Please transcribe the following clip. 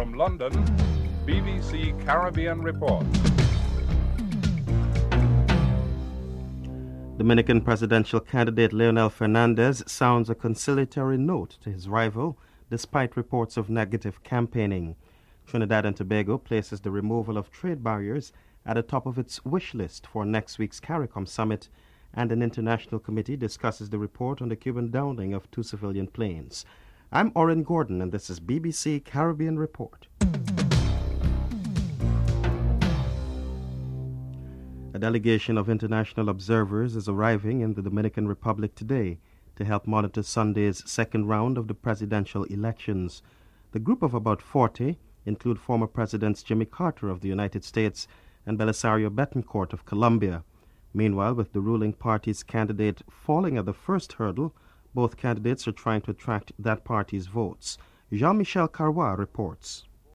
From London, BBC Caribbean Report. Dominican presidential candidate Leonel Fernandez sounds a conciliatory note to his rival, despite reports of negative campaigning. Trinidad and Tobago places the removal of trade barriers at the top of its wish list for next week's CARICOM summit, and an international committee discusses the report on the Cuban downing of 2 civilian planes. I'm Oren Gordon, and this is BBC Caribbean Report. A delegation of international observers is arriving in the Dominican Republic today to help monitor Sunday's second round of the presidential elections. The group of about 40 include former Presidents Jimmy Carter of the United States and Belisario Betancourt of Colombia. Meanwhile, with the ruling party's candidate falling at the first hurdle, both candidates are trying to attract that party's votes. Jean-Michel Carrois reports.